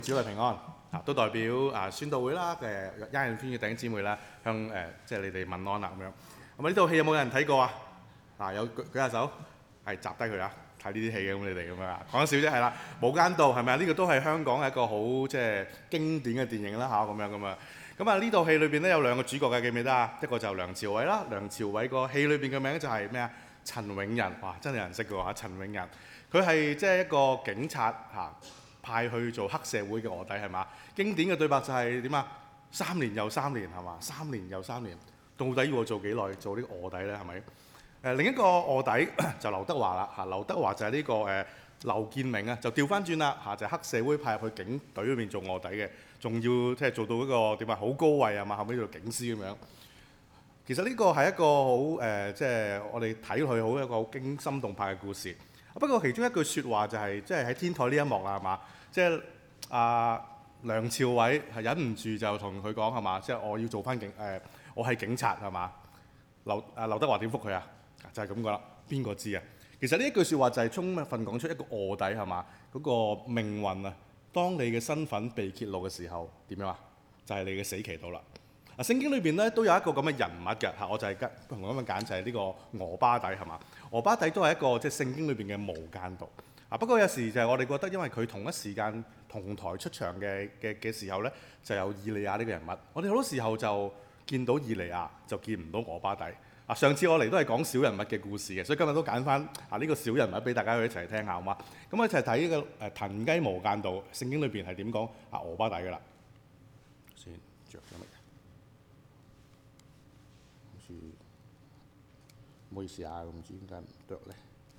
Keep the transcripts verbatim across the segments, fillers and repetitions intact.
主內平安啊，都代表啊宣道會啦，誒恩人圈嘅弟兄姊妹啦，向誒、呃、即係你哋問安啦咁樣。咁啊呢套戲有冇人睇過啊？嗱有舉舉下手，係集低佢啊！睇呢啲戲嘅咁你哋咁樣啊，講笑啫係啦，《無間道》係咪啊？呢、這個都係香港一個好即係經典嘅電影啦嚇咁樣咁啊。咁啊呢套戲裏邊咧有兩個主角嘅，記唔記得啊？一個就梁朝偉啦，梁朝偉個戲裏邊嘅名就係咩啊？陳永仁，哇真係有人識嘅喎，陳永仁，佢係即係一個警察嚇。派去做黑社會嘅臥底係嘛？經典嘅對白就係點啊？三年又三年係嘛？三年又三年，到底要我做幾耐做呢個臥底咧？係咪？誒、呃、另一個臥底就劉德華啦嚇，劉德華就係呢、這個誒、呃、劉建明啊，就調翻轉啦嚇，就係、黑社會派入去警隊裏邊做臥底嘅，仲要即係做到一個點啊好高位啊嘛，後尾做警司咁樣。其實呢個係一個好誒，即、呃、係、就是、我哋睇落去好一個好驚心動魄嘅故事。不過其中一句説話就係、是，即係喺天台呢一幕啦，係嘛？即係阿梁朝偉係忍唔住就同佢講係嘛？即係、就是、我要做翻警誒、呃，我係警察係嘛？劉阿劉德華點覆佢啊？就係咁噶啦，邊個知啊？其實呢一句説話就係充分講出一個臥底係嘛？嗰、那個命運啊，當你嘅身份被揭露嘅時候點樣啊？就係、是、你嘅死期到啦。啊，聖經裏邊咧都有一個咁嘅人物嘅嚇，我就係同咁樣揀就係呢個俄巴底係嘛？俄巴底都係一個即係聖經裏邊嘅無間道啊。不過有時就係我哋覺得，因為佢同一時間同台出場嘅嘅嘅時候咧，就有以利亞呢個人物。我哋好多時候就見到以利亞，就見唔到俄巴底啊。上次我嚟都係講小人物嘅故事嘅，所以今日都揀翻啊呢個小人物俾大家去一齊聽下好嘛？咁我一齊睇呢個誒騰雞無間道，聖經裏邊係點講啊俄巴底㗎啦？先着咗乜？唔好意思啊，唔知點解唔得咧？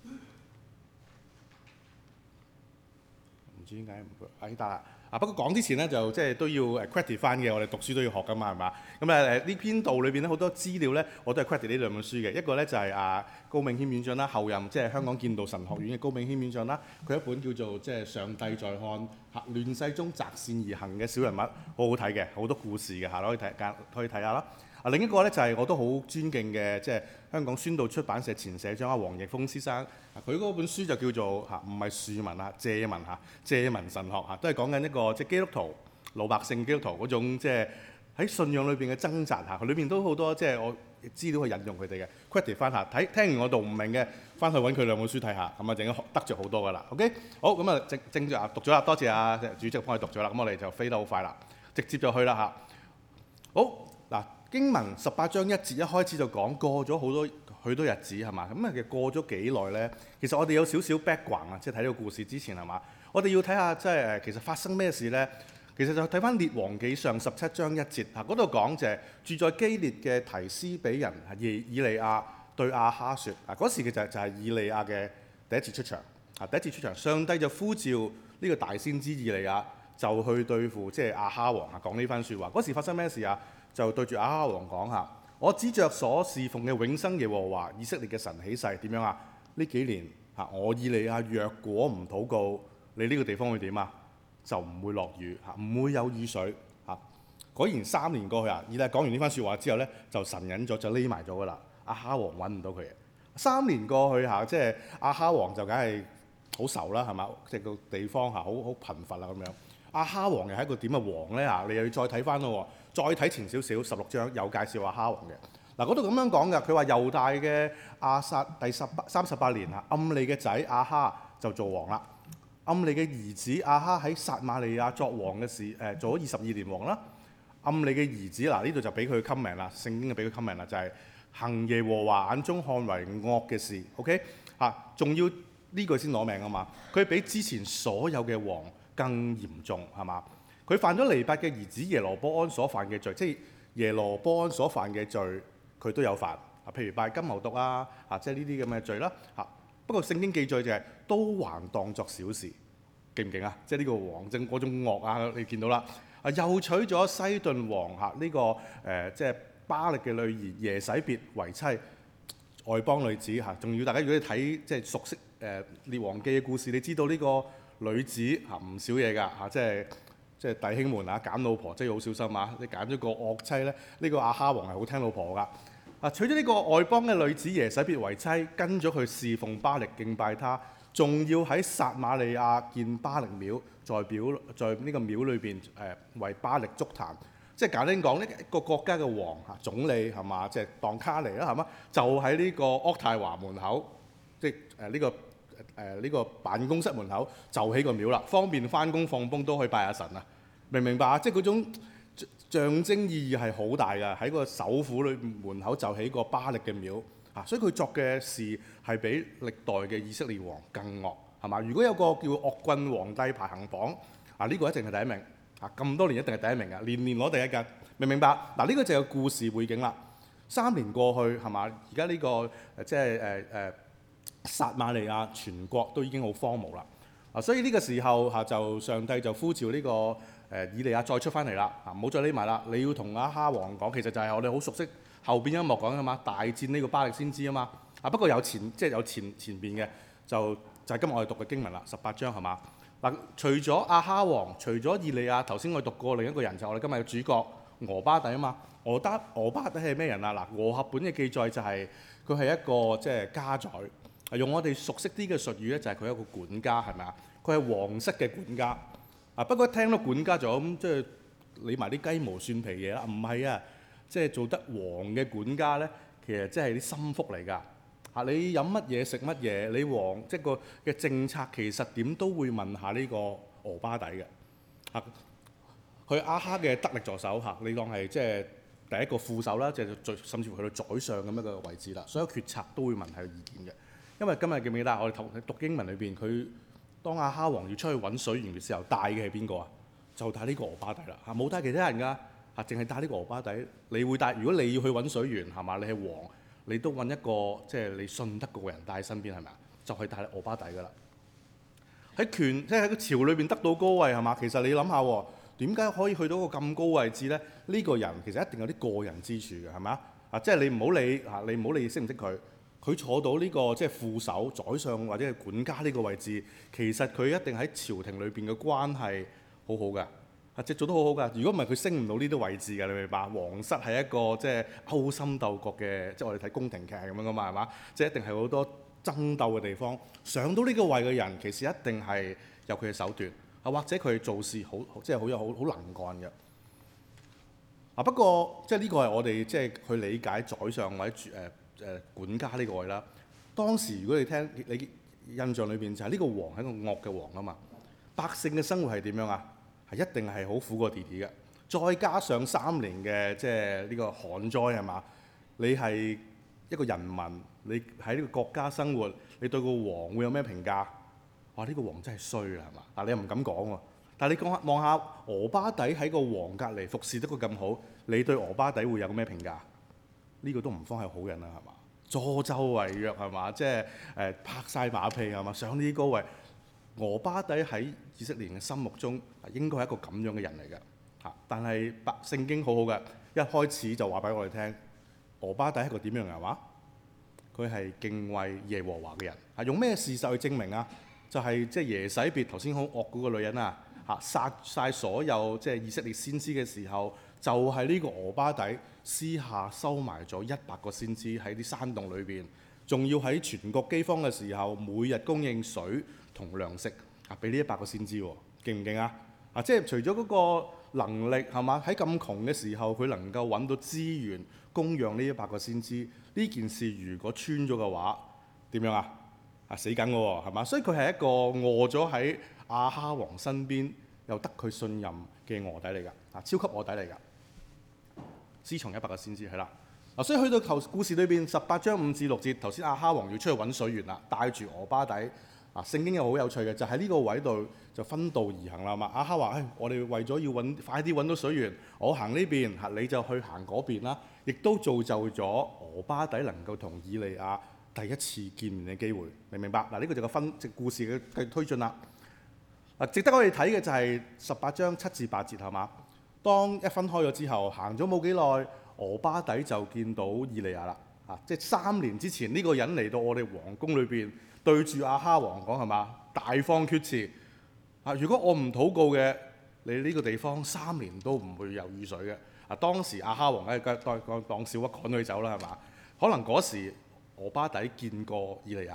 唔知點解唔得？哎得啦！啊不過講之前咧，就即係都要誒 credit 翻嘅，我哋讀書都要學噶嘛，係嘛？咁誒誒呢篇道裏邊咧好多資料咧，我都係 credit 呢兩本書嘅。一個咧就係啊高銘謙院長啦，後任即係香港建道神學院嘅高銘謙院長啦，佢一本叫做即係上帝在看嚇亂世中擇善而行嘅小人物，好好睇嘅，好多故事嘅嚇，可以睇間可以睇下啦。啊，另一個咧就係、是、我都好尊敬嘅，即係香港宣道出版社前社長阿黃奕峰先生。佢嗰本書就叫做嚇，唔係樹文啊，借文嚇，借文神學嚇，都係講緊一個即係基督徒老百姓基督徒嗰種即係喺信仰裏邊嘅掙扎嚇。佢裏邊都好多即係我資料去引用佢哋嘅 credit 翻下，睇聽完我讀唔明嘅，翻去揾佢兩本書睇下，咁啊，陣間得着好多噶啦。OK，好咁啊，正正就讀咗啦，多謝啊主席幫佢讀咗啦。咁我哋就飛得好快啦，直接就去啦嚇。好嗱。經文十八章一節一開始就講過咗好多許多日子係嘛？咁啊其實過咗幾耐咧？其實我哋有少少 background 啊，即係睇呢個故事之前係嘛？我哋要睇下即係誒其實發生咩事咧？其實就睇翻列王記上十七章一節嚇，嗰度講就係住在基列嘅提斯比人以以利亞對亞哈説啊，嗰時嘅就就係以利亞嘅第一次出場啊，第一次出場，上帝就呼召呢個大先知以利亞就去對付即係亞哈王啊，講呢番説話。嗰時發生咩事啊？就對住亞哈王講下，我指着所侍奉嘅永生耶和華以色列嘅神起誓，點樣啊？呢幾年嚇我以利亞若果唔禱告，你呢個地方會點啊？就唔會落雨嚇，唔會有雨水嚇。果然三年過去啊，以利亞講完呢番説話之後咧，就神隱咗，就匿埋咗噶啦。亞哈王揾唔到佢。三年過去嚇，即係亞哈王就梗係好愁啦，係嘛？即係個地方嚇好好貧乏啦咁樣。亞哈王又係一個點嘅王咧嚇？你又要再睇翻咯。再睇前少少十六章有介紹亞哈王嘅嗱，嗰度咁樣講㗎。佢話猶大嘅亞撒第十八三十八年啊，暗利嘅仔亞哈就做王啦。暗利嘅兒子亞哈喺撒瑪利亞作王嘅時誒做咗二十二年王啦。暗利嘅兒子嗱呢度就俾佢 comment 啦，聖經就俾佢 comment 啦，就係、是、行耶和華眼中看為惡嘅事。OK 嚇，仲要呢句先攞命啊嘛。佢比之前所有嘅王更嚴重係嘛？佢犯咗尼八嘅兒子耶羅波安所犯嘅罪，即係耶羅波安所犯嘅罪，佢都有犯啊。譬如拜金牛犢啊，啊即係呢啲咁嘅罪啦嚇。不過聖經記載就係、是、都還當作小事，勁唔勁啊？即係呢個王政嗰種惡啊，你見到啦啊，又娶咗西頓王嚇呢、這個誒、呃、即係巴力嘅女兒耶洗別為妻，外邦女子嚇。仲要大家如果你睇即係熟悉誒、呃、列王記嘅故事，你知道呢個女子嚇唔少嘢㗎嚇，即係。即係弟兄們啊，揀老婆真係好小心啊！你揀咗個惡妻咧，呢、這個亞哈王係好聽老婆㗎。啊，娶咗呢個外邦嘅女子耶洗別為妻，跟咗佢侍奉巴力敬拜他， 仲要喺撒瑪利亞建巴力廟，在表在呢個廟裏邊誒為巴力築壇。即係簡單講，呢一個國家嘅王嚇總理係嘛，即係當卡尼啦係嘛，就喺呢個渥太華門口，即係誒呢個誒呢、呃呢個辦公室門口就起個廟啦，方便翻工放工都可以拜下神啊！明唔明白啊？即係嗰種象徵意義係好大㗎，喺個首府裏門口就起個巴力嘅廟啊！所以佢作嘅事係比歷代嘅以色列王更惡係嘛？如果有個叫惡棍皇帝排行榜啊，呢、呢個一定係第一名。啊！咁多年一定係第一名㗎，年年攞第一㗎，明唔明白？嗱，呢個就係個故事背景啦。三年過去係嘛？而家呢個即係誒誒撒瑪利亞全國都已經好荒蕪啦。啊，所以呢個時候嚇就上帝就呼召呢個誒以利亞再出翻嚟啦。啊，唔好再匿埋啦，你要同亞哈王講，其實就係我哋好熟悉後邊一幕講㗎嘛，大戰呢個巴力先知啊嘛。啊，不過有前即係有前前邊嘅就就係今日我哋讀嘅經文啦，十八章係嘛？嗱，除咗亞哈王，除咗以利亞，頭先我哋讀過另一個人就係我哋今日嘅主角俄巴底啊嘛。俄巴俄巴底係咩人啊？嗱，和合本嘅記載就係佢係一個即係家宰，用我哋熟悉啲嘅術語咧，就係佢係一個管家係咪啊？佢係皇室嘅管家啊。不過聽到管家就咁即係理埋啲雞毛蒜皮嘢啦，唔係啊，即係做得王嘅管家咧，其實即係啲心腹嚟㗎。嚇！你飲乜嘢食乜嘢？你王即係個嘅政策其實點都會問下呢個俄巴底嘅嚇。佢亞哈嘅得力助手嚇，你當係即係第一個副手啦，即係最甚至乎去到宰相咁一個位置啦。所有決策都會問佢意見嘅。因為今日記唔記得我哋讀讀經文裏邊，佢當亞哈王要出去揾水源嘅時候，帶嘅係邊個啊？就帶呢個俄巴底啦嚇，冇帶其他人㗎嚇，淨係帶呢個俄巴底。你會帶？如果你要去揾水源係嘛？你係王。你都揾一個即係你信得過嘅人帶喺身邊係咪啊？就係帶俄巴底㗎啦。喺權即係喺個朝裏邊得到高位係嘛？其實你諗下點解可以去到個咁高位置咧？呢、呢個人其實一定有啲個人之處嘅係咪啊？啊，即係你唔好理嚇，你唔好理識唔識佢，佢坐到呢、呢個即係副手、宰相或者係管家呢個位置，其實佢一定喺朝廷裏邊嘅關係好好㗎。啊！即係做得好好㗎。如果唔係佢升唔到呢啲位置㗎，你明白？皇室係一個即係勾心鬥角嘅，即係我哋睇宮廷劇咁樣㗎嘛，係嘛？即係一定係好多爭鬥嘅地方。上到呢個位嘅人，其實一定係有佢嘅手段啊，或者佢做事好即係好有好好能幹嘅。啊，不過即係呢個係我哋即係去理解宰相或者誒誒管家呢個位啦。當時如果你聽你印象裏邊就係呢個王係一個惡嘅王啊嘛，百姓嘅生活係點樣啊？係一定係好苦過弟弟嘅，再加上三年嘅即係呢個旱災係嘛？你係一個人民，你喺呢個國家生活，你對個王會有咩評價？哇！呢個王真係衰啦係嘛？但係你又唔敢講喎。但係你講下望下俄巴底喺個王隔離服侍得佢咁好，你對俄巴底會有咩評價？呢個都唔方係好人啦係嘛？助紂為虐係嘛？即係誒拍晒馬屁係嘛？上呢啲高位。俄巴底喺以色列人嘅心目中應該係一個咁樣嘅人嚟嘅嚇，但係白聖經好好嘅，一開始就話俾我哋聽，俄巴底係一個點樣嘅人話？佢係敬畏耶和華嘅人。係用咩事實去證明啊？就係即係耶洗別頭先好惡嗰個女人啊嚇，殺晒所有即係以色列先知嘅時候，就係、是、呢個俄巴底私下收埋咗一百個先知喺啲山洞裏邊，仲要喺全國饑荒嘅時候，每日供應水同糧食啊，俾呢一百個先知喎，勁唔勁啊？啊，即係除咗嗰個能力係嘛，喺咁窮嘅時候，佢能夠揾到資源供養呢一百個先知，呢件事如果穿咗嘅話，點樣啊？啊，死梗嘅喎，係嘛？所以佢係一個餓咗喺亞哈王身邊，又得佢信任嘅卧底嚟㗎，啊，超級卧底嚟㗎，私藏一百個先知係啦。嗱，所以去到頭故事裏邊十八章五至六節，頭先亞哈王要出去揾水源啦，帶住俄巴底。啊，聖經又好有趣嘅，就喺呢個位度就分道而行啦嘛。亞哈話：誒，我哋為咗要揾快啲揾到水源，我行呢邊，嚇你就去行嗰邊啦。亦都造就咗俄巴底能夠同以利亞第一次見面嘅機會，明唔明白？嗱，呢個就個分即故事嘅推進啦。嗱，值得我哋睇嘅就係十八章七至八節係嘛？當一分開咗之後，行咗冇幾耐，俄巴底就見到以利亞啦。啊，即係三年之前呢個人嚟到我哋皇宮裏邊。對住亞哈王講係嘛？大放厥詞啊！如果我唔禱告嘅，你呢個地方三年都唔會有雨水嘅。啊，當時亞哈王咧，當當當笑屈趕佢走啦係嘛？可能嗰時俄巴底見過以利亞，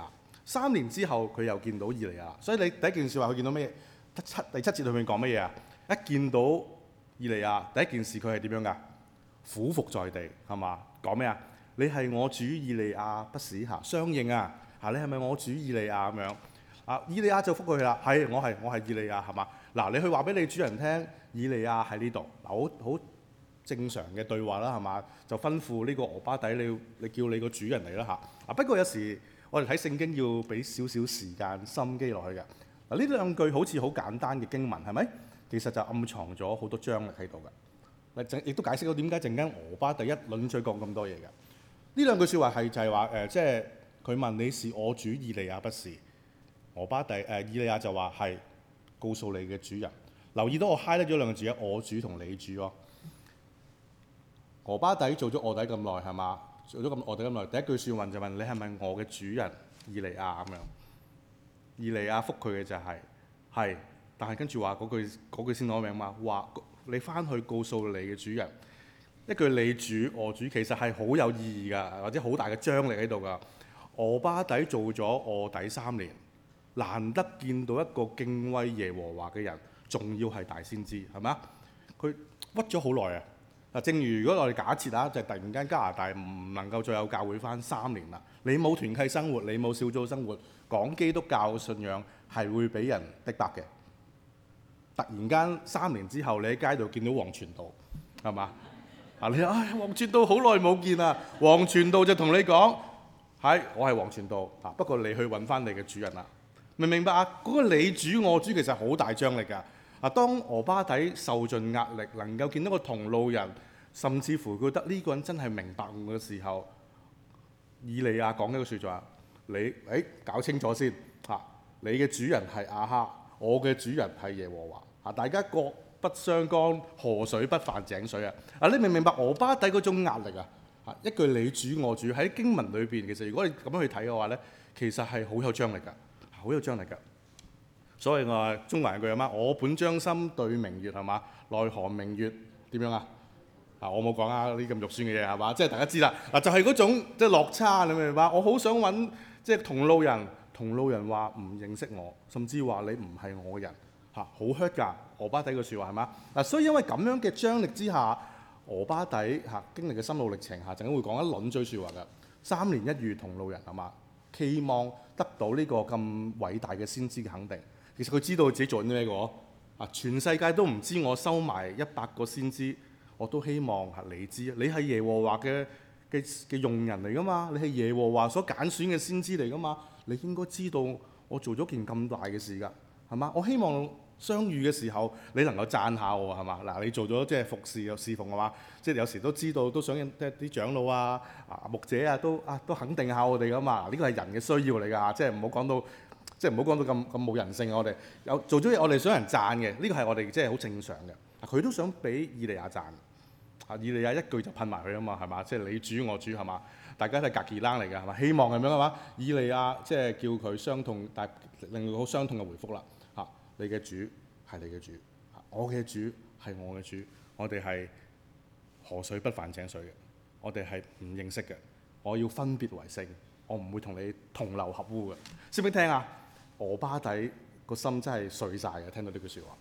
三年之後佢又見到以利亞，所以你第一件事話佢見到咩？第七第七節裏面講乜嘢啊？一見到以利亞，第一件事佢係點樣㗎？俯伏在地，係嘛？講咩啊？你係我主以利亞不是嚇，相應啊嚇！你係咪我主以利亞咁樣？啊，以利亞就覆過去啦，係我係我係以利亞係嘛？嗱，你去話俾你主人聽，以利亞喺呢度，嗱，好好正常嘅對話啦係嘛？就吩咐呢個俄巴底，你你叫你個主人嚟啦嚇。啊，不過有時我哋睇聖經要俾少少時間心機落去嘅。嗱，呢兩句好似好簡單嘅經文係咪？其實就暗藏咗好多張力喺度嘅。嗱，亦都解釋到點解陣間俄巴底一輪嘴講咁多嘢嘅。呢兩句説話係就係話誒，即係佢問你是我主以利亞不是？俄巴底誒、呃、以利亞就話係，告訴你嘅主人。留意到我 highlight 咗兩個字啊，我主同你主咯。俄巴底做咗臥底咁耐係嘛？做咗咁臥底咁耐，第一句説話就問你係咪我嘅主人以利亞咁樣？以利亞覆佢嘅就係、是、係，但係跟住話嗰句嗰句先攞名嘛，話你翻去告訴你嘅主人。一句你主我主其實係好有意義㗎，或者好大嘅張力喺度㗎。俄巴底做咗臥底三年，難得見到一個敬畏耶和華嘅人，仲要係大先知，係咪啊？佢屈咗好耐啊！嗱，正如如果我哋假設啊，就係、突然間加拿大唔能夠再有教會翻三年啦，你冇團契生活，你冇小組生活，講基督教信仰係會俾人逼迫嘅。突然間三年之後，你喺街度見到黃傳道，係嘛？啊！你話唉，黃傳道好耐冇見啦。黃傳道就同你講：係，我係黃傳道啊。不過你去揾翻你嘅主人啦。明唔明白啊？嗰、那個你主我主其實好大張力㗎。啊，當俄巴底受盡壓力，能夠見到個同路人，甚至乎覺得呢個人真係明白我嘅時候，以利亞講呢個説話：你誒、哎、搞清楚先嚇、啊，你嘅主人係亞哈，我嘅主人係耶和華啊，大家各不相干，河水不犯井水啊！啊，你明唔明白俄巴底嗰種壓力啊？啊，一句你主我主喺經文裏邊，其實如果你咁樣去睇嘅話咧，其實係好有張力㗎，好有張力㗎。所以我話中華人句啊嘛，我本將心對明月係嘛，奈何明月點樣啊？啊，我冇講啊，呢咁肉酸嘅嘢係嘛，即係大家知啦。嗱，就係、是、嗰種即係落差，你明唔明白？我好想揾即係同路人，同路人話唔認識我，甚至話你唔係我嘅人。嚇，好 hurt 㗎，俄巴底個説話係嘛？嗱，所以因為咁樣嘅張力之下，俄巴底嚇經歷嘅心路歷程下，陣間會講一輪追説話㗎。三年一遇同路人係嘛？期望得到呢個咁偉大嘅先知嘅肯定。其實佢知道自己做緊啲咩嘅啊，全世界都唔知我收埋一百個先知，我都希望係你知。你係耶和華嘅嘅嘅用人嚟㗎嘛？你係耶和華所揀選嘅先知嚟㗎嘛？你應該知道我做咗件咁大嘅事㗎。係嘛？我希望相遇嘅時候，你能夠讚下我係嘛？嗱，你做咗即係服侍又侍奉係嘛？即係有時都知道，都想即係啲長老啊、啊牧者啊，都啊都肯定下我哋㗎嘛。呢個係人嘅需要嚟㗎，即係唔好講到即係唔好講到咁咁冇人性。我哋有做咗嘢，我哋想人讚嘅，呢個係我哋即係好正常嘅。佢都想俾以利亞讚，啊以利亞一句就噴埋佢啊嘛，係嘛？即係你主我主係嘛？大家都係隔籬欄嚟㗎係嘛？希望咁樣係嘛？以利亞即係叫佢傷痛，但令佢好傷痛嘅回覆啦。你嘅主係你嘅主，我嘅主係我嘅主，我哋係河水不犯井水嘅，我哋係唔認識嘅，我要分別為聖，我唔會同你同流合污嘅。識唔識聽啊？俄巴底個心真係碎晒嘅，聽到呢句説話。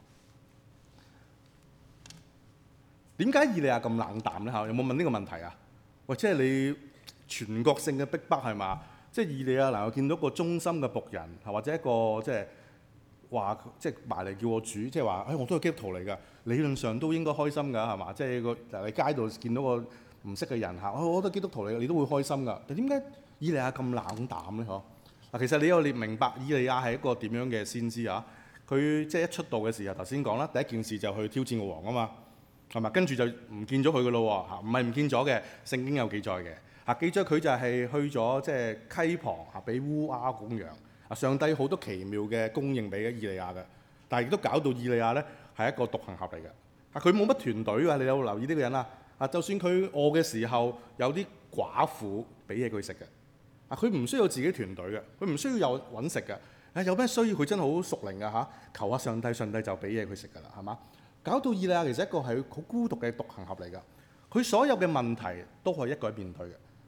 點解以利亞咁冷淡咧？嚇，有冇問呢個問題啊？喂，即係你全國性嘅逼迫係嘛？即係以利亞能夠見到個忠心嘅僕人，或者一個即係。話即係埋嚟叫我主，即係話，誒、哎、我都係基督徒嚟㗎，理論上都應該開心㗎，係嘛？即係個喺街度見到個唔識嘅人嚇，我都係基督徒嚟㗎，你都會開心㗎。但點解以利亞咁冷淡咧？嗬嗱，其實你有你明白以利亞係一個點樣嘅先知啊？佢即係一出道嘅時候，頭先講啦，第一件事就去挑戰個王啊嘛，係嘛？跟住就唔見咗佢㗎咯喎嚇，唔係唔見咗嘅，聖經有記載嘅嚇，記載佢就係去咗即係溪旁嚇，俾烏鴉供養。啊！上帝好多奇妙嘅供應俾以利亞嘅，但係亦都搞到以利亞咧係一個獨行俠嚟嘅。啊，佢冇乜團隊㗎，你有冇留意呢個人啊？啊，就算佢餓嘅時候，有啲寡婦俾嘢佢食嘅。啊，佢唔需要自己團隊嘅，佢唔需要有揾食嘅。啊，有咩需要佢真係好屬靈㗎嚇，求下上帝，上帝就俾嘢佢食㗎啦，係嘛？搞到以利亞其實一個係好孤獨嘅獨行俠嚟㗎。佢所有嘅問題都係一個人面對嘅。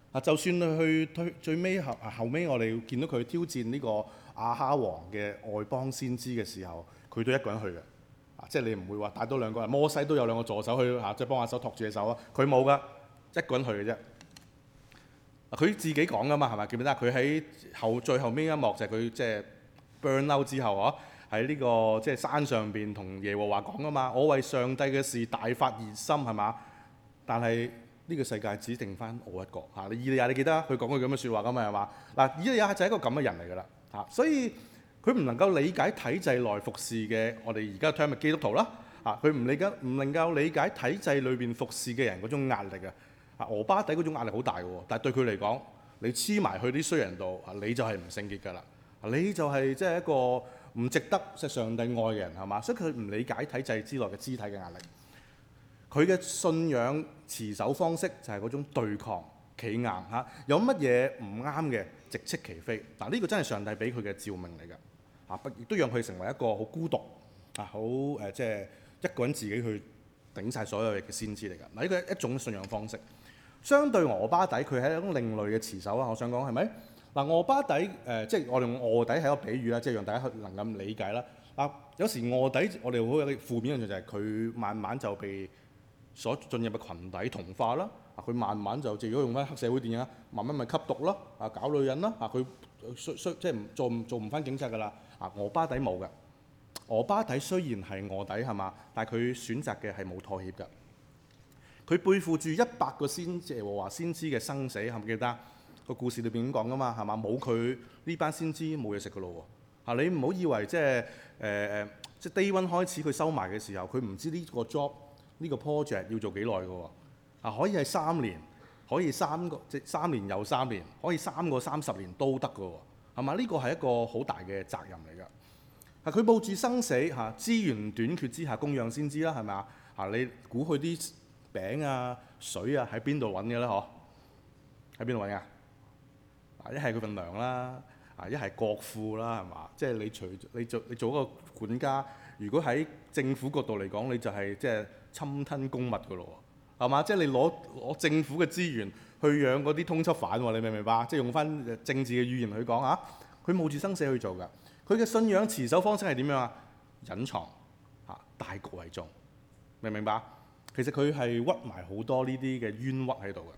啊，就算去推最尾後後尾，我哋見到佢挑戰呢個亞哈王嘅外邦先知嘅時候，佢都一個人去嘅。啊，即係你唔會話帶多兩個人，摩西都有兩個助手去嚇，即係幫下手托住隻手啊。佢冇噶，一個人去嘅啫。佢自己講噶嘛，係咪記唔記得？佢喺後最後尾一幕就係佢即係 burn out 之後啊，喺呢個即係山上邊同耶和華講噶嘛。我為上帝嘅事大發熱心係嘛，但係呢個世界只剩翻我一個嚇。你以利亞你記得佢講句咁嘅説話噶嘛係嘛？嗱，以利亞就係一個咁嘅人嚟㗎啦嚇，所以佢唔能夠理解體制內服侍嘅我哋而家 term 嘅基督徒啦嚇，佢唔理解唔能夠理解體制裏邊服侍嘅人嗰種壓力啊。啊，俄巴底嗰種壓力好大嘅喎，但係對佢嚟講，你黐埋去啲衰人度，啊，你就係唔聖潔㗎啦，你就係即係一個唔值得即係上帝愛嘅人係嘛？所以佢唔理解體制之內嘅肢體嘅壓力。佢嘅信仰持守方式就係嗰種對抗、企硬嚇，有乜嘢唔啱嘅，直斥其非。嗱，呢個真係上帝俾佢嘅召命嚟㗎，啊，亦都讓佢成為一個好孤獨啊，好誒，即係一個人自己去頂晒所有嘢嘅先知嚟㗎。嗱，呢個係一種信仰方式。相對俄巴底，佢係一種另類嘅持守啊！我想講係咪？嗱，俄巴底誒、呃，即係我哋用臥底係一個比喻啦，即係讓大家能夠理解啦。嗱，有時臥底我哋好有啲負面嘅就係佢慢慢就被所進入嘅群體同化啦。啊，佢慢慢就即係如果用翻黑社會電影啊，慢慢咪吸毒啦，啊，搞女人啦，啊，佢需需即係唔做唔做唔翻警察㗎啦。啊，俄巴底冇㗎。俄巴底雖然係臥底係嘛，但係佢選擇嘅係冇妥協㗎。佢背負住一百個先知耶和華先知嘅生死，係咪記得個故事裏邊咁講噶嘛？係嘛？冇佢呢班先知冇嘢食噶咯喎！嚇，你唔好以為即係誒誒，即係 day one 開始佢收埋嘅時候，佢唔知呢個 job 呢個 project 要做幾耐噶喎？啊，可以係三年，可以三個即係三年又三年，可以三個三十年都得噶喎，係嘛？呢個係一個好大嘅責任嚟㗎。啊，佢冒住生死嚇，資源短缺之下供養先知啦，係咪啊？嚇，你估佢啲餅啊、水啊喺邊度揾嘅咧？嗬，喺邊度揾㗎？啊，一係佢份糧啦，啊，一係國庫啦，係嘛？即係你除你做你做一個管家，如果喺政府角度嚟講，你就係即係侵吞公物㗎咯喎，係嘛？即係你攞攞政府嘅資源去養嗰啲通緝犯喎，你明唔明白？即係用翻政治嘅語言去講啊，佢冒住生死去做㗎。佢嘅信仰持守方式係點樣啊？隱藏嚇，大局為重，明唔明白？其實佢係屈埋好多呢啲嘅冤屈喺度嘅。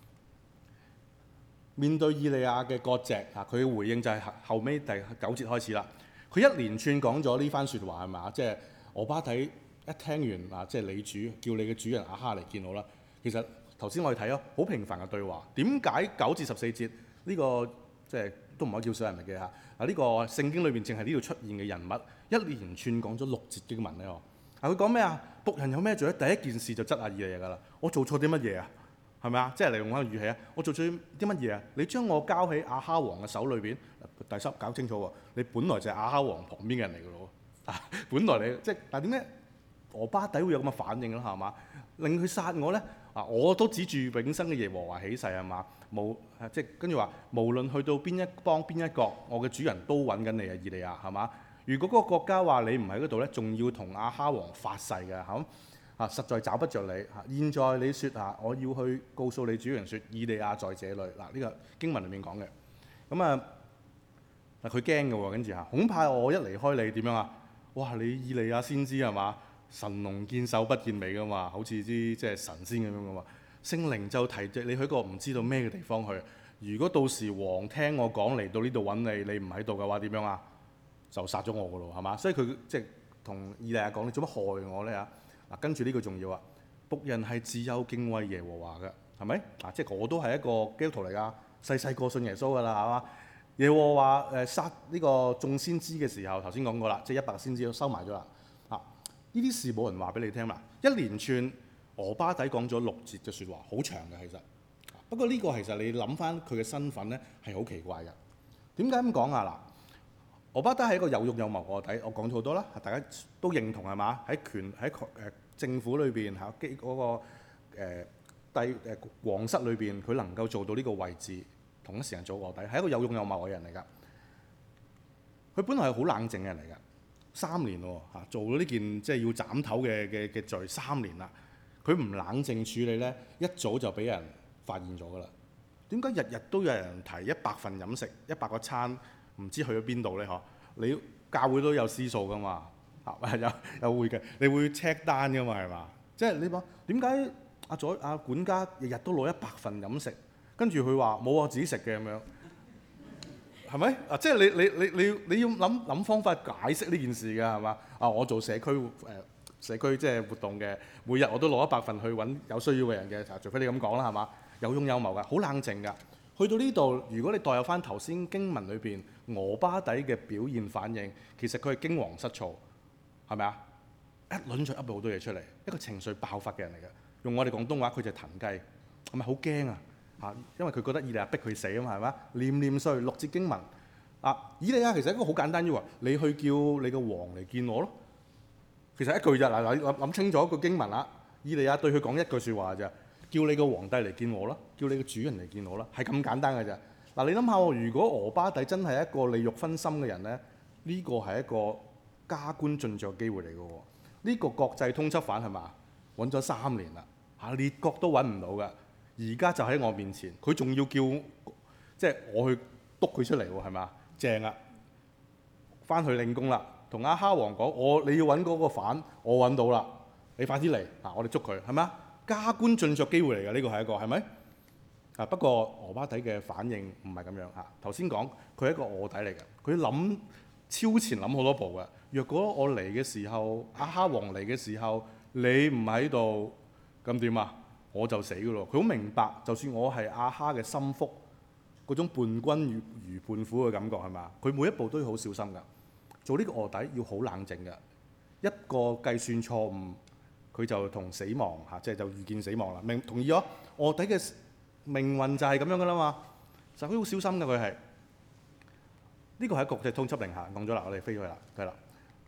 面對以利亞嘅割席啊，佢嘅回應就係後尾第九節開始啦。佢一連串講咗呢番説話係咪啊？即係俄巴底一聽完啊，即係你主叫你嘅主人亞哈嚟見我啦。其實頭先我哋睇咗好平凡嘅對話。點解九至十四節呢個即係都唔可以叫小人物嘅嚇？啊，呢個聖經裏邊淨係呢度出現嘅人物一連串講咗六節經文咧。哦，啊，佢講咩啊？僕人有咩罪咧？第一件事就質下以利亞㗎啦。我做錯啲乜嘢啊？係咪啊？即係嚟用翻個語氣啊！我做錯啲乜嘢啊？你將我交喺亞哈王嘅手裏邊，第三搞清楚喎。你本來就係亞哈王旁邊嘅人嚟㗎咯。啊，本來你即係，但係點解俄巴底會有咁嘅反應啦？係嘛？令佢殺我咧？啊，我都指住永生嘅耶和華起誓係嘛？冇即係跟住話，無論去到邊一邦邊一國，我嘅主人都揾緊你啊！以利亞係嘛？如果嗰個國家話你唔喺嗰度咧，仲要同亞哈王發誓嘅嚇。啊！實在找不着你嚇。現在你説嚇，我要去告訴你主人説，以利亞在這裏。嗱，呢個經文裏面講嘅。咁啊，嗱，佢驚嘅喎，跟住嚇，恐怕我一離開你點樣啊？哇！你以利亞先知係嘛？神龍見首不見尾㗎嘛，好似啲即係神仙咁樣㗎嘛。聖靈就提著你去個唔知道咩嘅地方去。如果到時王聽我講嚟到呢度揾你，你唔喺度嘅話點樣啊？就殺咗我㗎咯，係嘛？所以佢即係同以利亞講：你做乜害我咧嚇？嗱，跟住呢個重要啊！僕人係自幼敬畏耶和華嘅，係咪？嗱，即係我都係一個基督徒嚟㗎，細細個信耶穌㗎啦，係嘛？耶和華誒殺呢個眾先知嘅時候，頭先講過啦，即係一百先知都收埋咗啦。啊，呢啲事冇人話俾你聽啦。一連串俄巴底講咗六節嘅説話，好長嘅其實。不過呢個其實你諗翻佢嘅身份咧，係好奇怪嘅。點解咁講啊？嗱，俄巴底係一個有勇有謀嘅臥底，我講咗好多啦，大家都認同係嘛？喺權喺誒政府裏邊嚇基嗰個誒帝誒皇室裏邊，佢能夠做到呢個位置，同一時間做臥底，係一個有勇有謀嘅人嚟㗎。佢本來係好冷靜嘅人嚟㗎，三年喎嚇，做咗呢件即係要斬頭嘅嘅嘅罪三年啦。佢唔冷靜處理咧，一早就俾人發現咗㗎啦。 點解日日都有人提一百份飲食、一百個餐，唔知去咗邊度咧？嗬，你教會都有私數噶嘛，嚇有有會嘅，你會 check 單噶嘛，係嘛？即係你話點解阿左阿管家日日都攞一百份飲食，跟住佢話冇我自己食嘅咁樣，係咪？啊，即係你你你你你要諗諗方法解釋呢件事㗎，係嘛？啊，我做社區誒。呃社區即係活動嘅，每日我都攞一百份去揾有需要嘅人嘅，除非你咁講啦，係嘛？有勇有謀㗎，好冷靜㗎。去到呢度，如果你代入翻頭先經文裏邊俄巴底嘅表現反應，其實佢係驚惶失措，係咪啊？一輪就噏到好多嘢出嚟，一個情緒爆發嘅人嚟嘅。用我哋廣東話，佢就係騰雞，係咪好驚啊？嚇，因為佢覺得以利亞逼佢死啊嘛，係嘛？念念碎六節經文啊，以利亞其實一個好簡單嘅話，你去叫你個王嚟見我咯。其實一句啫，嗱，你諗諗清楚個經文啦。以利亞對佢講一句説話咋，叫你個皇帝嚟見我啦，叫你個主人嚟見我啦，係咁簡單嘅咋。嗱，你諗下喎，如果俄巴底真係一個利慾薰心嘅人咧，呢個係一個加官進爵機會嚟嘅喎。呢個國際通緝犯係嘛？揾咗三年啦，嚇列國都揾唔到㗎，而家就喺我面前，佢仲要叫即係我去督佢出嚟喎，係嘛？正啊，翻去領功啦。同亞哈王講：我你要揾嗰個犯，我揾到啦，你快啲嚟嗱，我哋捉佢，係咪啊？加官進爵機會嚟嘅，呢個係一個係咪？啊，不過俄巴底嘅反應唔係咁樣嚇。頭先講佢係一個臥底嚟嘅，佢諗超前諗好多步嘅。若果我嚟嘅時候，亞哈王嚟嘅時候，你唔喺度，咁點啊？我就死㗎咯。佢好明白，就算我係亞哈嘅心腹，嗰種伴君如伴虎嘅感覺係嘛？佢每一步都要好小心㗎。做呢個臥底要好冷靜嘅，一個計算錯誤，佢就同死亡嚇，即係就預見死亡啦。明同意咗？臥底嘅命運就係咁樣噶啦嘛，就佢好小心嘅佢係。呢個係國際通緝令嚇，講咗啦，我哋飛咗去啦，係啦。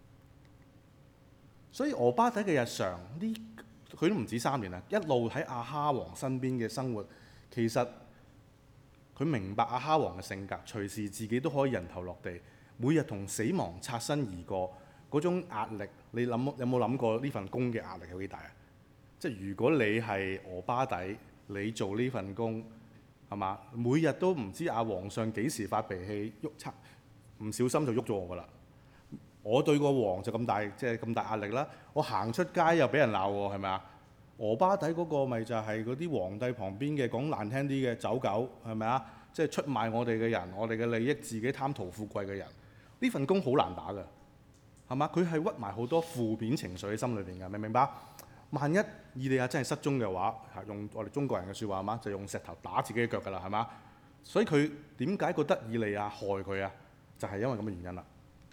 所以俄巴底嘅日常呢，佢都唔止三年啦，一路喺亞哈王身邊嘅生活，其實佢明白亞哈王嘅性格，隨時自己都可以人頭落地。每日同死亡擦身而過嗰種壓力，你諗有冇諗過呢份工嘅壓力有幾大啊？即係如果你係俄巴底，你做呢份工係嘛？每日都唔知阿皇上幾時發脾氣，喐擦唔小心就喐咗我㗎啦。我對個王就咁大，即係咁大壓力啦。我行出街又俾人鬧喎，係咪啊？俄巴底嗰個咪就係嗰啲皇帝旁邊嘅講難聽啲嘅走狗，係咪啊？即係出賣我哋嘅人，我哋嘅利益，自己貪圖富貴嘅人。呢份工好難打㗎，係嘛？佢係屈埋好多負面情緒喺心裏邊㗎，明唔明白？萬一以利亞真係失蹤嘅話，用我哋中國人嘅説話嘛，就用石頭打自己嘅腳㗎啦，係嘛？所以佢點解覺得以利亞害佢啊？就係因為咁嘅原因啦。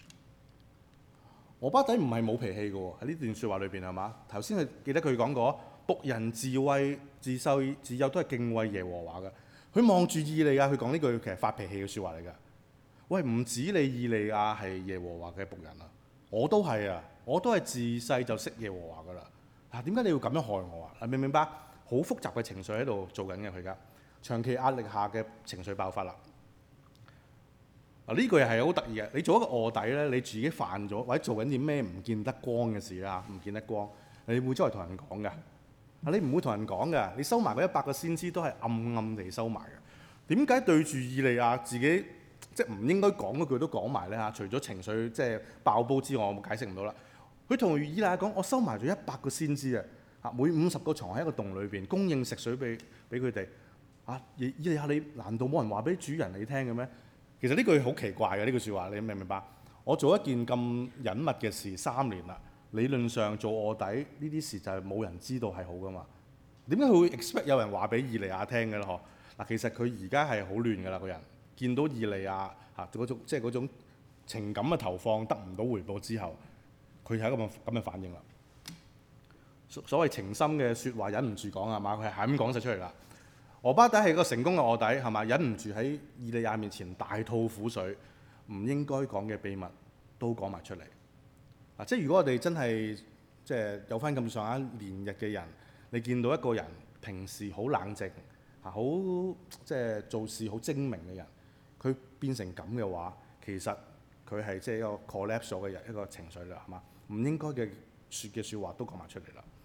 俄巴底唔係冇脾氣㗎喎，喺呢段説話裏邊係嘛？頭先佢記得佢講過，僕人自畏自受自幼都係敬畏耶和華嘅。佢望住以利亞，佢講呢句其實發脾氣嘅説話嚟㗎。喂，唔止你以利亞係耶和華嘅僕人啊，我都係啊，我都係自細就識耶和華噶啦。嗱，點解你要咁樣害我啊？明唔明白？好複雜嘅情緒喺度做緊嘅，佢而家長期壓力下嘅情緒爆發啦。嗱，呢句係好得意嘅。你做一個臥底咧，你自己犯咗或者做緊啲咩唔見得光嘅事啦，唔見得光，你會周圍同人講㗎。你唔會同人講㗎，你收埋嗰一百個先知都係暗暗地收埋嘅。點解對住以利亞自己？即係唔應該講嗰句都講埋咧嚇，除咗情緒即係爆煲之外，我解釋唔到啦。佢同以利亞講：我收埋咗一百個先知啊！嚇，每五十個床喺一個洞裏邊，供應食水俾俾佢哋。啊，以利亞，你難道冇人話俾主人你聽嘅咩？其實呢句好奇怪嘅呢句説話，你明唔明白？我做一件咁隱密嘅事三年啦，理論上做臥底呢啲事就係冇人知道係好噶嘛？點解佢會 expect 有人話俾以利亞聽嘅咧？嗬，嗱，其實佢而家係好亂㗎啦，個人。見到以利亞嚇嗰種即係嗰種情感嘅投放得唔到回報之後，佢係一個咁咁嘅反應啦。所謂情深嘅説話忍唔住講係嘛，佢係係咁講晒出嚟啦。俄巴底係個成功嘅臥底係嘛，忍唔住喺以利亞面前大吐苦水，唔應該講嘅秘密都講埋出嚟。啊，即係如果我哋真係即係有翻咁上下年日嘅人，你見到一個人平時好冷靜嚇，好即係做事好精明嘅人。佢變成咁嘅話，其實佢係即係一個 collapse 咗嘅人，一個情緒啦，係嘛？唔應該嘅説嘅説話都講埋出嚟啦。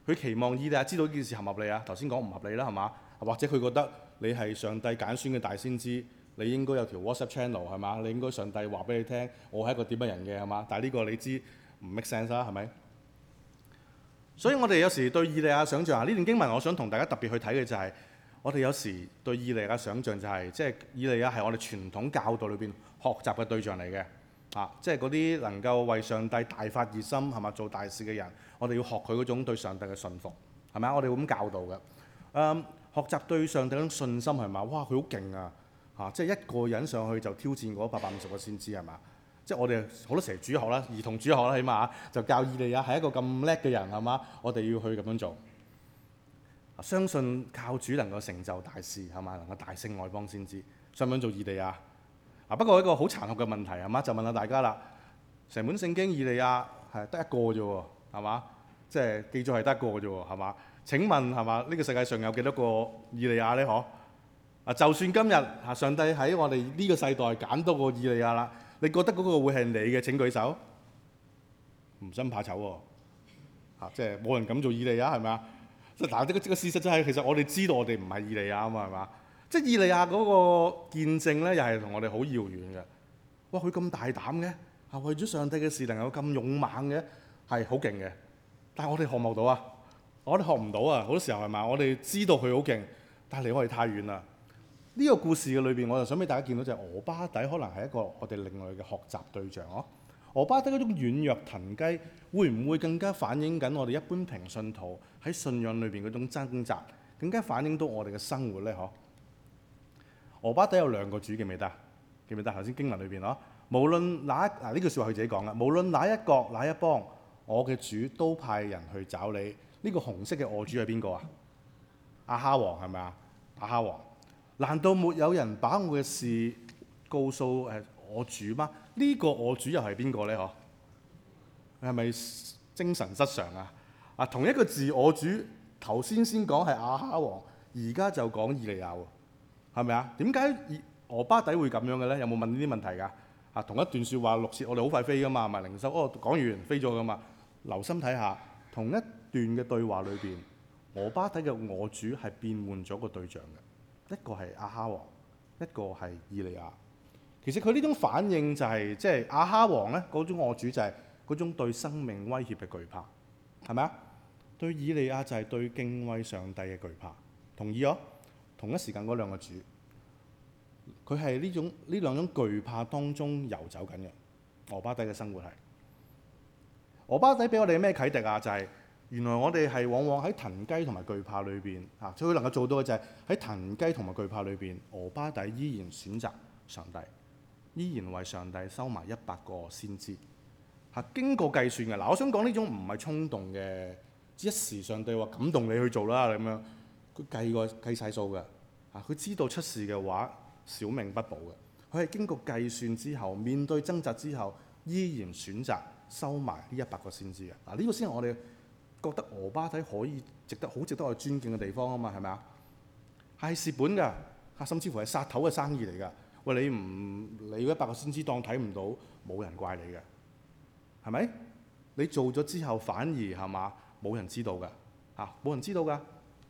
佢期望以利亞知道呢件事合唔合理啊？頭先講唔合理啦，係嘛？或者佢覺得你係上帝揀選嘅大先知，你應該有條 WhatsApp channel 係嘛？你應該上帝話俾你聽，我係一個點樣人嘅係嘛？但係呢個你知唔 make sense 啦，係咪？所以我哋有時對以利亞想像啊，呢段經文我想同大家特別去睇嘅就係、是，我哋有時對以利亞想像就係、是，即係以利亞係我哋傳統教導裏邊學習嘅對象嚟嘅，啊，即係嗰啲能夠為上帝大發熱心係嘛做大事嘅人，我哋要學佢嗰種對上帝嘅信服，係咪啊？我哋會咁教導嘅。嗯，學習對上帝嗰種信心係嘛？哇，佢好勁啊！嚇，即係一個人上去就挑戰嗰八百五十個先知係嘛？即係我哋好多時候主學啦，兒童主學啦，起碼就教以利亞係一個咁叻嘅人係嘛？我哋要去咁樣做，相信靠主能夠成就大事係嘛？能夠大勝外邦先知，想唔想做以利亞？啊，不過一個好殘酷嘅問題係嘛？就問下大家啦，成本聖經以利亞係得一個啫喎，係嘛？即係記載係得一個啫喎，係嘛？請問係嘛？呢個世界上有幾多個以利亞咧？嗬？啊，就算今日啊，上帝喺我哋呢個世代揀多個以利亞啦，你覺得嗰個會係你嘅？請舉手。唔使怕醜喎，嚇，即係冇人敢做以利亞係咪啊？即係嗱，呢個呢個事實就係、是、其實我哋知道我哋唔係以利亞啊嘛，係嘛？即係以利亞嗰個見證咧，又係同我哋好遙遠嘅。哇！佢咁大膽嘅，係為咗上帝嘅事能夠咁勇猛嘅，係好勁嘅。但係我哋學唔學到啊？我哋學唔到啊！好多時候係嘛？我哋知道佢好勁，但係離我哋太遠啦。呢、這個故事嘅裏邊，我就想俾大家見到就係俄巴底可能係一個我哋另外嘅學習對象哦。俄巴底嗰種軟弱騰雞，會唔會更加反映緊我哋一般平信徒喺信仰裏邊嗰種掙扎，更加反映到我哋嘅生活咧？嗬？俄巴底有兩個主，記唔記得？記唔記得頭先經文裏邊咯？無論哪一嗱呢句説話佢自己講嘅，無論哪一國哪一邦，我嘅主都派人去找你。呢、這個紅色嘅我主係邊個啊？亞哈王係咪啊？亞哈王，難道沒有人把我嘅事告訴誒我主嗎？呢、這個我主又係邊個咧？嗬？係咪精神失常啊？啊，同一個字我主，頭先先講係亞哈王，而家就講以利亞喎，係咪啊？點解俄巴底會咁樣嘅咧？有冇問呢啲問題㗎？啊，同一段説話六節，我哋好快飛㗎嘛，唔係零收哦，講完飛咗㗎嘛。留心睇下，同一段嘅對話裏邊，俄巴底嘅我主係變換咗個對象嘅，一個係亞哈王，一個係以利亞。其實佢呢種反應就係、是、即係亞哈王咧嗰種我主就係嗰種對生命威脅嘅懼怕，係咪啊？對以利亞就係對敬畏上帝嘅懼怕，同意哦。同一時間嗰兩個主，佢係呢種呢兩種懼怕當中遊走緊嘅。俄巴底嘅生活係。俄巴底俾我哋咩啟迪啊？就係、是、原來我哋係往往喺騰雞同埋懼怕裏邊嚇，所以佢能夠做到嘅就係喺騰雞同埋懼怕裏邊，俄巴底依然選擇上帝，依然為上帝收埋一百個先知嚇，經過計算嘅。嗱，我想講呢種唔係衝動嘅，一時上帝話感動你去做啦咁樣，佢計過計晒數嘅嚇，佢知道出事嘅話小命不保嘅，佢係經過計算之後，面對掙扎之後，依然選擇收埋呢一百個先知嘅。嗱，呢個先係我哋覺得俄巴底可以值得好值得我哋尊敬嘅地方啊嘛，係咪啊？係蝕本㗎嚇，甚至乎係殺頭嘅生意嚟㗎。喂，你唔你一百個先知當睇唔到，冇人怪你嘅，係咪？你做咗之後反而係嘛冇人知道㗎嚇，冇人知道㗎。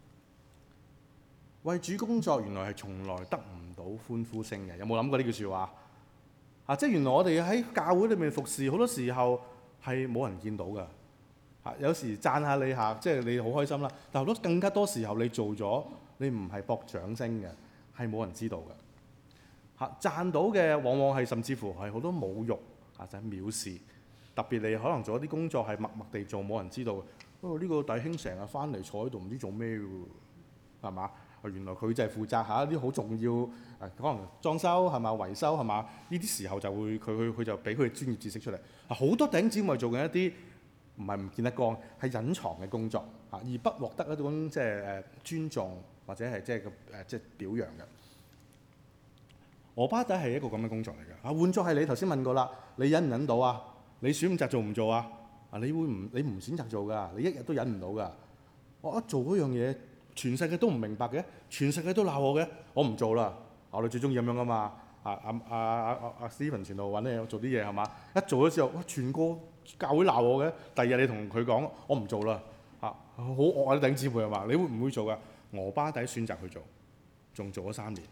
為主工作原來係從來得唔到歡呼聲嘅，有冇諗過呢句説話？啊！即係原來我哋喺教會裏面服侍，好多時候係冇人見到㗎。嚇，有時讚下你下，即係你好開心啦。但係好多更加多時候，你做咗，你唔係博掌聲嘅，係冇人知道㗎。嚇，讚到嘅往往係甚至乎係好多侮辱啊，就係藐視。特別你可能做一啲工作係默默地做，冇人知道。哦，呢個弟兄成日翻嚟坐喺度，唔知做咩㗎喎，係嘛？原來佢就係負責下一啲好重要誒，可能裝修係嘛、維修係嘛，呢啲時候就會佢佢佢就俾佢嘅專業知識出嚟。好多弟兄姊妹做緊一啲唔係唔見得光，係隱藏嘅工作嚇，而不獲得一種即係誒尊重或者係即係個誒即係表揚嘅。俄巴底係一個咁嘅工作嚟嘅。啊，換作係你頭先問過啦，你忍唔忍到啊？你選擇做唔做啊？啊，你會唔你唔選擇做㗎？你一日都忍唔到㗎。我一做嗰樣嘢，全世界都唔明白嘅，全世界都鬧我嘅，我唔做啦。我哋最中意咁樣噶嘛。啊啊啊啊啊 Stephen 傳道揾你做啲嘢係嘛？一做咗之後，哇！全個教會鬧我嘅。第二日你同佢講，我唔做啦。 嚇，好惡啊！啲弟兄姊妹係嘛？你會唔會做㗎？俄巴底選擇去做，仲做咗三年。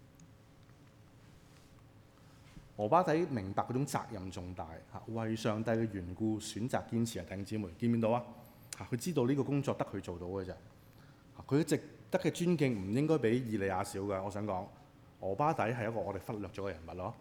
俄巴底明白嗰種責任重大嚇，為上帝嘅緣故選擇堅持啊！弟兄姊妹見唔見到啊？嚇，佢知道呢個工作得佢做到嘅啫。佢值得嘅尊敬唔應該比以利亞少㗎。我想講，俄巴底係一個我哋忽略咗嘅人物咯。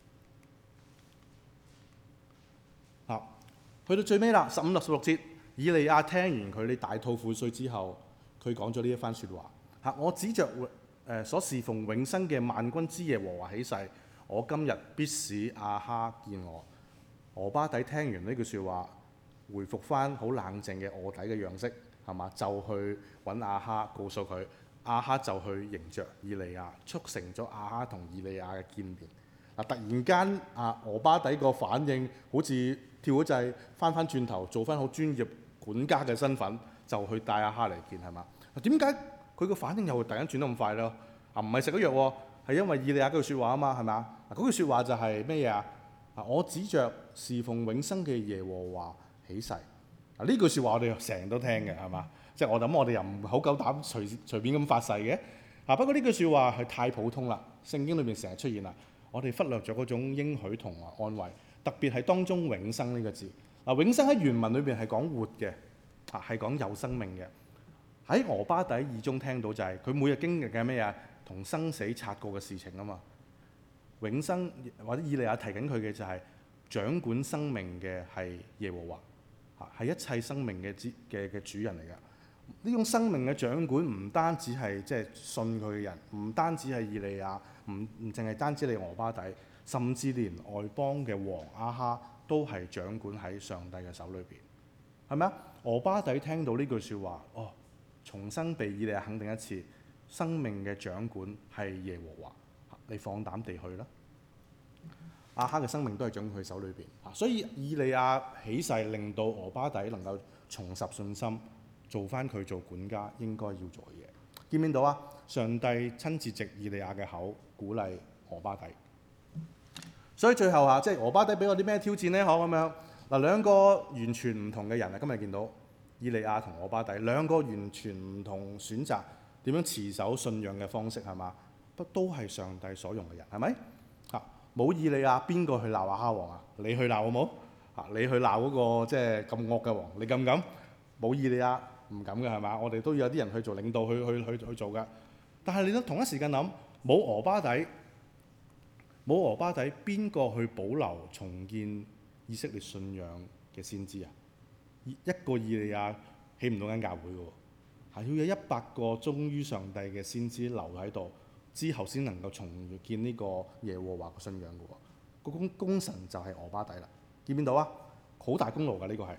嚇，去到最尾啦，十五到十六節，以利亞聽完佢哋大吐苦水之後，佢講咗呢一番説話嚇。我指着誒所侍奉永生嘅萬軍之耶和華起誓，我今日必使亞哈見我。俄巴底聽完呢句説話，回復翻好冷靜嘅臥底嘅樣式，係嘛？就去揾亞哈，告訴佢，亞哈就去迎着以利亞，促成咗亞哈同以利亞嘅見面。嗱，突然間啊，俄巴底個反應好似跳咗掣，翻翻轉頭做翻好專業管家嘅身份，就去帶亞哈嚟見，係嘛？點解佢個反應又會突然間轉得咁快咧？啊，唔係食咗藥喎，係因為以利亞嗰句説話啊嘛，係嘛？嗱，嗰句説話就係咩嘢啊？啊，我指着侍奉永生嘅耶和華起誓。啊，呢句説話我哋成日都聽嘅，係嘛？即係我諗我哋又唔好夠膽隨隨便咁發誓嘅。啊，不過呢句説話係太普通啦，聖經裏邊成日出現啦，我哋忽略咗嗰種應許同埋安慰，特別係當中永生呢個字。嗱，永生喺原文裏邊係講活嘅，啊係講有生命嘅。喺俄巴底耳中聽到就係佢每日經歷嘅咩啊？同生死擦過嘅事情啊嘛。永生或者以利亞提緊佢嘅就係掌管生命嘅係耶和華，嚇係一切生命嘅主嘅嘅主人嚟㗎。呢種生命嘅掌管唔單止係即係信佢嘅人，唔單止係以利亞，唔唔淨係單止你俄巴底，甚至連外邦嘅王亞哈都係掌管喺上帝嘅手裏邊，係咪啊？俄巴底聽到呢句説話，哦，重新被以利亞肯定一次，生命嘅掌管係耶和華，你放膽地去啦。亞哈嘅生命都係掌管佢手裏邊，所以以利亞起誓令到俄巴底能夠重拾信心，做翻佢做管家應該要做嘅嘢。見唔見到啊？上帝親自藉以利亞嘅口鼓勵俄巴底。所以最後啊，即係俄巴底俾我啲咩挑戰呢？可咁樣嗱，兩個完全唔同嘅人啊，今日見到以利亞同俄巴底兩個完全唔同選擇點樣持守信仰嘅方式係嘛？不都係上帝所用嘅人係咪？嚇，冇以利亞邊個去鬧亞哈王啊？你去鬧好冇？嚇，你去鬧嗰個即係咁惡嘅王，你敢唔敢？冇以利亞唔敢嘅係嘛？我哋都要有啲人去做領導去去去去做㗎。但係你都同一時間諗，冇俄巴底。冇俄巴底，邊個去保留重建以色列信仰嘅先知啊？一個以利亞起唔到間教會嘅喎，係要有一百個忠於上帝嘅先知留喺度，之後先能夠重建呢個耶和華嘅信仰嘅喎。個功功臣就係俄巴底啦，見唔見到啊？好大功勞㗎，呢個係。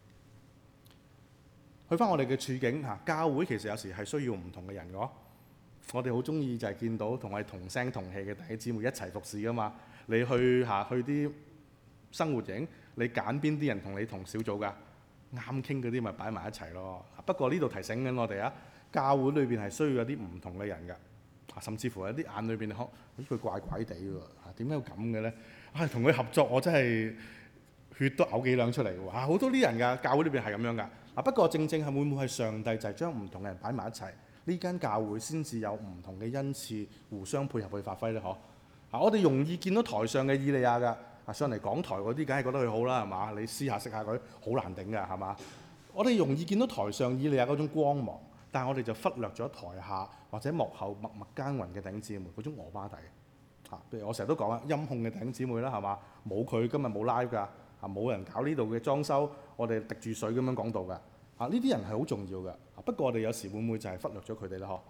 去翻我哋嘅處境嚇，教會其實有時係需要唔同嘅人嘅。我哋好中意就係見到同我哋同聲同氣嘅弟兄姊妹一齊服侍噶嘛。你去下去啲生活營，你揀邊啲人同你同小組㗎？啱傾嗰啲咪擺埋一齊咯。不過呢度提醒緊我哋啊，教會裏邊係需要有啲唔同嘅人㗎，甚至乎有啲眼裏邊可，咦佢怪怪地喎，點解要咁嘅咧？啊，同佢合作我真係血都嘔幾兩出嚟喎。啊，好多啲人㗎，教會裏邊係咁樣㗎。啊，不過正正係會唔會係上帝就係將唔同嘅人擺埋一齊？呢間教會先至有唔同嘅恩賜，互相配合去發揮咧，嗬！啊，我哋容易見到台上嘅以利亞㗎，啊上嚟講台嗰啲，梗係覺得佢好啦，係嘛？你私下識下佢，好難頂㗎，係嘛？我哋容易見到台上以利亞嗰種光芒，但係我哋就忽略咗台下或者幕後默默耕耘嘅弟兄姊妹嗰種俄巴底。啊，譬如我成日都講啦，音控嘅弟兄姊妹啦，係嘛？冇佢今日冇 live 㗎，啊冇人搞呢度嘅裝修，我哋滴住水咁樣講道㗎。啊！呢啲人係好重要嘅，不過我哋有時會唔會就係忽略咗佢哋咧？嗬！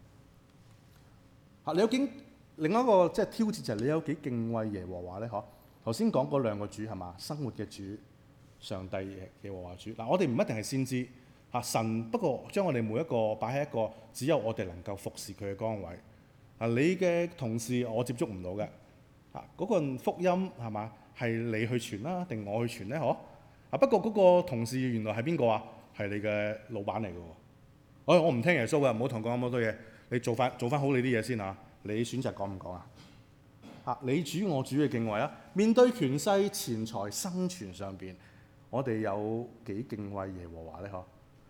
啊，你有幾另外一個即係挑戰就係你有幾敬畏耶和華咧？嗬！頭先講嗰兩個主係嘛？生活嘅主，上帝耶和華主。嗱，我哋唔一定係先知嚇神，不過將我哋每一個擺喺一個只有我哋能夠服侍佢嘅崗位。啊，你嘅同事我接觸唔到嘅，啊嗰個福音係嘛？係你去傳啦，定我去傳咧？嗬！啊，不過嗰個同事原來係邊個啊？係你嘅老闆嚟嘅喎，我我唔聽耶穌嘅，唔好同我講咁多嘢。你做翻做翻好你啲嘢先嚇。你選擇講唔講啊？嚇，你主我主嘅敬畏啊！面對權勢、錢財、生存上邊，我哋有幾敬畏耶和華咧？嗬，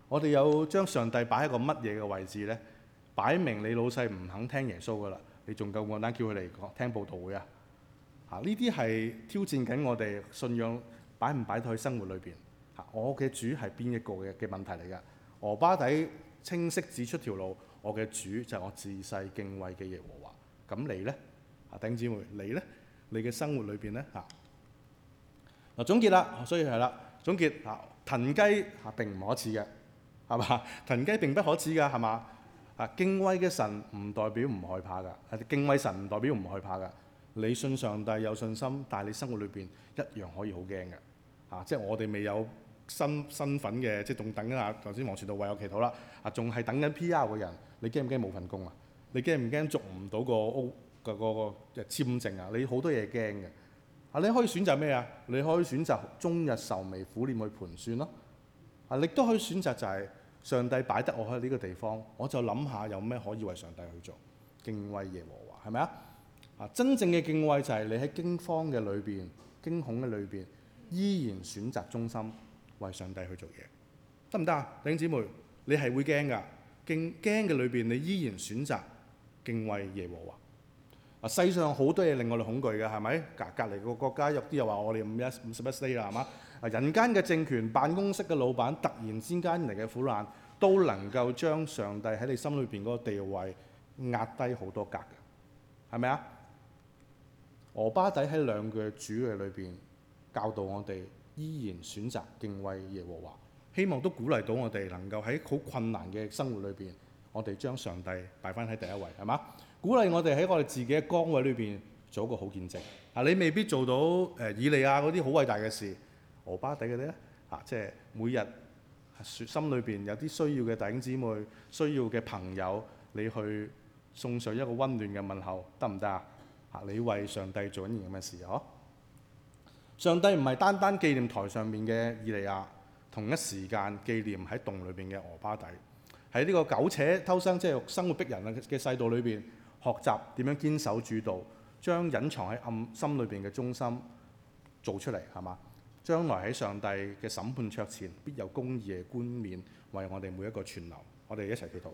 我哋有將上帝擺喺個乜嘢嘅位置呢？擺明你老細唔肯聽耶穌噶啦，你仲夠膽叫佢嚟聽佈道會啊？嚇！呢啲係挑戰緊我哋信仰擺唔擺到去生活裏邊嚇。我嘅主係邊一個嘅嘅問題嚟㗎？俄巴底清晰指出條路，我嘅主就係我自細敬畏嘅耶和華。咁你呢？啊，弟兄姊妹，你呢？你嘅生活裏邊呢？嚇嗱，總結啦，所以係啦，總結嚇，騰雞嚇並唔可恥嘅，係嘛？騰雞並不可恥㗎，係嘛？啊，敬畏嘅神唔代表唔害怕㗎，敬畏神唔代表唔害怕㗎。你信上帝有信心，但係你生活裏邊一樣可以好驚嘅。啊，即係我哋未有身身份嘅，即係仲等緊啊！頭先黃傳道為我祈禱啦，啊，仲係等緊 P R 嘅人，你驚唔驚冇份工啊？你驚唔驚續唔到個 O 個個個簽證啊？你好多嘢驚嘅。啊，你可以選擇咩啊？你可以選擇終日愁眉苦臉去盤算咯。啊，你都可以選擇就係上帝擺得我喺呢個地方，我就諗下有咩可以為上帝去做，敬畏耶和華，係咪啊？啊，真正嘅敬畏就係你喺驚慌嘅裏邊、驚恐嘅裏邊，依然選擇忠心為上帝去做嘢，得唔得啊？弟兄姊妹，你係會驚㗎，驚驚嘅裏邊，你依然選擇敬畏耶和華。啊，世上好多嘢令我哋恐懼嘅，係咪？隔隔離個國家有啲又話我哋五一五十一 day 啦，係嘛？啊，人間嘅政權、辦公室嘅老闆，突然之間嚟嘅苦難，都能夠將上帝喺你心裏邊嗰個地位壓低好多格嘅，係咪啊？俄巴底喺兩句主嘅裏邊教導我哋，依然選擇敬畏耶和華，希望都鼓勵到我哋能夠喺好困難嘅生活裏邊，我哋將上帝擺翻喺第一位，係嘛？鼓勵我哋喺我哋自己嘅崗位裏邊做一個好見證。啊，你未必做到誒以利亞嗰啲好偉大嘅事，俄巴底嗰啲咧，啊，即係每日心裏邊有啲需要嘅弟兄姊妹、需要嘅朋友，你去送上一個温暖嘅問候，得唔得啊？啊，你為上帝做緊件咁嘅事嗬？上帝唔係單單紀念台上面嘅以利亞，同一時間紀念喺洞裏邊嘅俄巴底，喺呢個苟且偷生即係生活逼人嘅世道裏邊，學習點樣堅守主道，將隱藏喺暗心裏邊嘅忠心做出嚟，係嘛？將來喺上帝嘅審判桌前，必有公義嘅冠冕為我哋每一個存留。我哋一齊祈禱。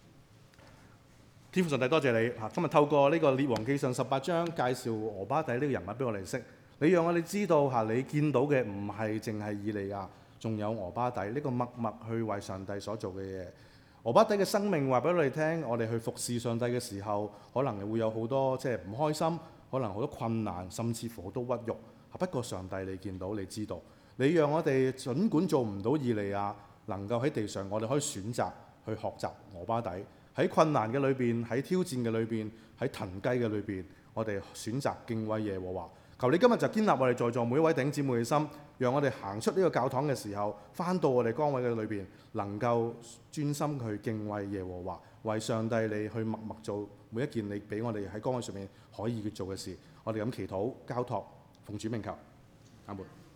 天父上帝，多謝你嚇！今日透過呢個列王記上十八章介紹俄巴底呢個人物俾我哋識，你讓我哋知道嚇，你見到嘅唔係淨係以利亞，仲有俄巴底呢個默默去為上帝所做嘅嘢。俄巴底嘅生命話俾我哋聽，我哋去服侍上帝嘅時候，可能會有好多即係唔開心，可能好多困難，甚至乎好多屈辱。不過上帝你見到，你知道，你讓我哋儘管做唔到以利亞，能夠喺地上，我哋可以選擇去學習俄巴底。喺困難嘅裏邊，喺挑戰嘅裏邊，喺騰雞嘅裏邊，我哋選擇敬畏耶和華。求你今日就堅立我哋在座每一位弟兄姊妹嘅心，讓我哋行出呢個教堂嘅時候，返到我哋崗位嘅裏邊，能夠專心去敬畏耶和華，為上帝你去默默做每一件你俾我哋喺崗位上面可以去做嘅事。我哋咁祈禱交託，奉主名求，阿門。